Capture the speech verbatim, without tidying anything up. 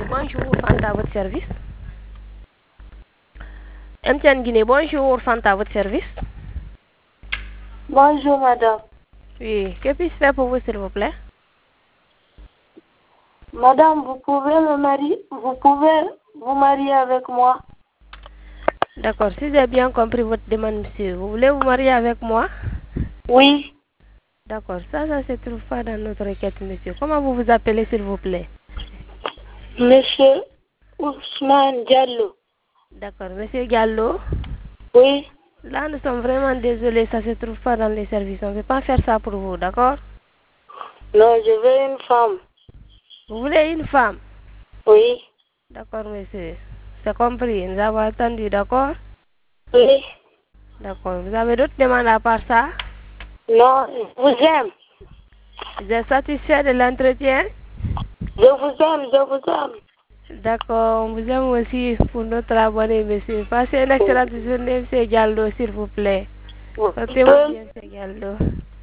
bonjour, Fanta à votre service. M T N Guinée, bonjour, Fanta à votre service. Bonjour, madame. Oui, que puis-je faire pour vous, s'il vous plaît? Madame, vous pouvez me marier, vous pouvez vous marier avec moi? D'accord, si j'ai bien compris votre demande, monsieur, vous voulez vous marier avec moi? Oui. D'accord, ça, ça se trouve pas dans notre requête, monsieur. Comment vous vous appelez, s'il vous plaît? Monsieur Ousmane Diallo. D'accord, monsieur Gallo. Oui. Là, nous sommes vraiment désolés, ça se trouve pas dans les services. On ne peut pas faire ça pour vous, d'accord? Non, je veux une femme. Vous voulez une femme? Oui. D'accord, monsieur. C'est compris, nous avons attendu, d'accord? Oui. D'accord, vous avez d'autres demandes à part ça? Non, je vous aime. Vous êtes satisfait de l'entretien? Je vous aime, je vous aime. D'accord, on vous aime aussi pour notre abonné, monsieur. Passez une excellente journée, monsieur Diallo, s'il vous plaît. Portez-vous bien, monsieur Diallo.